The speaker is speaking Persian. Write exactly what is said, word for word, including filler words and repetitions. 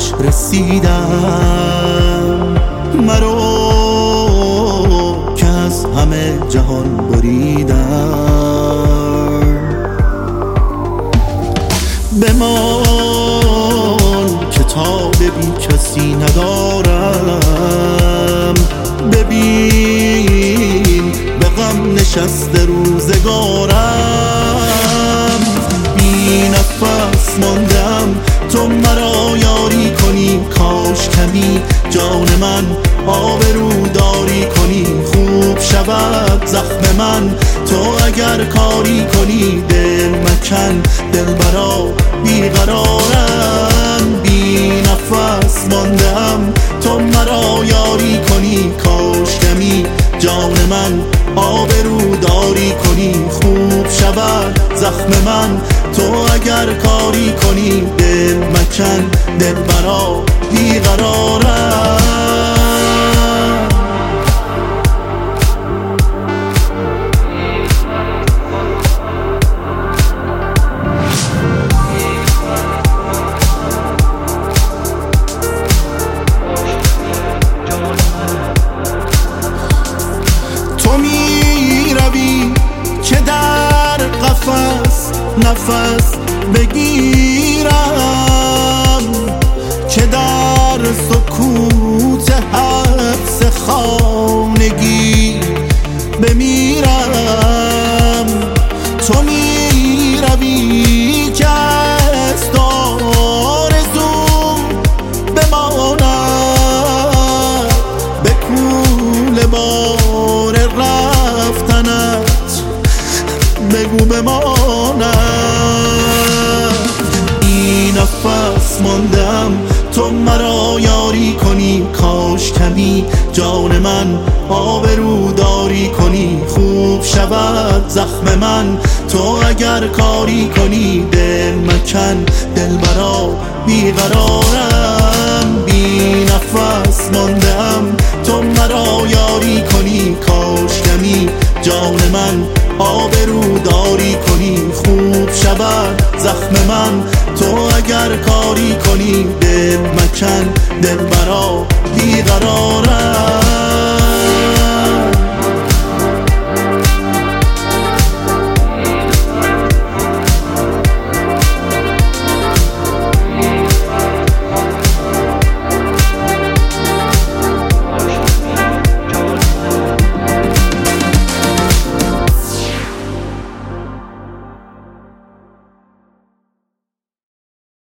آخرش رسیدم، مرو که از همه جهان بریدم. بمان که تا ببین کسی ندارم، ببین به غم نشسته روزگارم. بی نفس ماندم تو مرا یاری کنی، کاش کمی جان من آبروداری کنی. خوب شود زخم من تو اگر کاری کنی، دل مکن دلبرا بیقرارم. بی نفس ماندم تو مرا یاری کنی، کاش کمی جان من آبروداری کنی. خوب شود زخم من تو اگر کاری کنی، دل مکن دلبرا بیقرارم. تو می روی که در قفس نفس بگیرم، که در سکوت حبس خانگی بمیرم. تو می روی که از آرزو بماند، به کوله بار رفتنت بگو بماند. بی نفس ماندم تو مرا یاری کنی، کاش کمی جان من آبروداری کنی. خوب شود زخم من تو اگر کاری کنی، دل مکن دلبرا بیقرارم. بی نفس ماندم تو مرا یاری کنی، کاش کمی جان من آبروداری کنی. خوب شود زخم من تو اگر کاری کنی، دل مکن دلبرا بیقرارم.